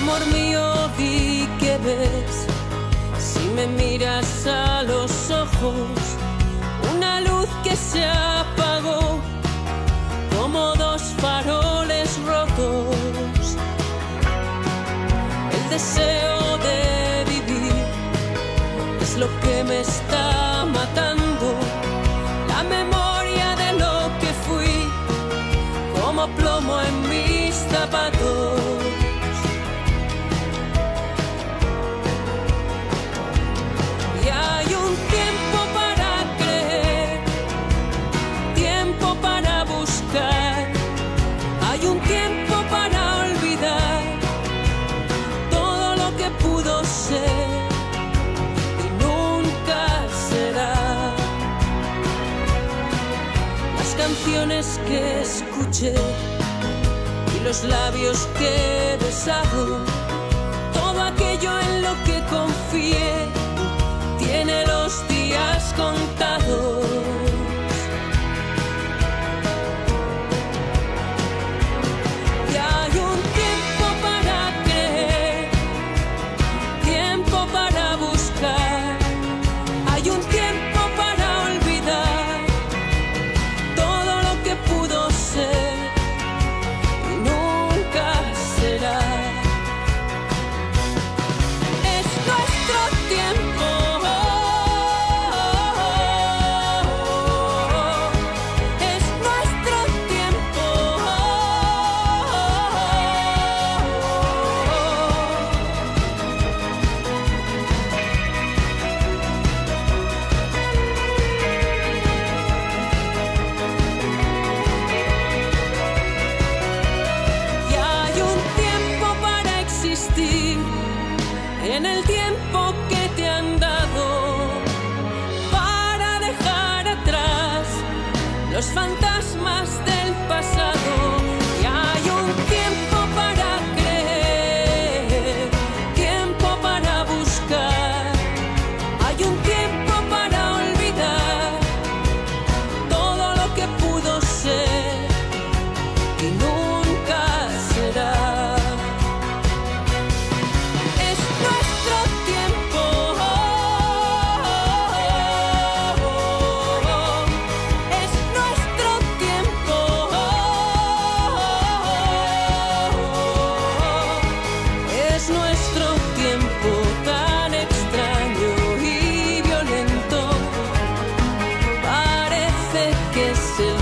Amor mío, di que ves, si me miras a los ojos, una luz que se apagó como dos faroles rotos. El deseo de vivir es lo que me está matando, la memoria de lo que fui, como plomo en mis zapatos. Canciones que escuché y los labios que he besado, todo aquello en lo que confié, tiene los días contados. Y hay un tiempo para creer, tiempo para buscar, hay un tiempo para olvidar todo lo que pudo ser y nunca será. Es nuestro tiempo, es nuestro tiempo. Y hay un tiempo para existir, en el tiempo que te han dado, para dejar atrás los fantasmas del pasado. Y hay un tiempo para creer, tiempo para buscar, hay un tiempo para olvidar todo lo que pudo ser y nunca será. Es nuestro tiempo, es nuestro tiempo, es nuestro tiempo tan extraño y violento, parece que es el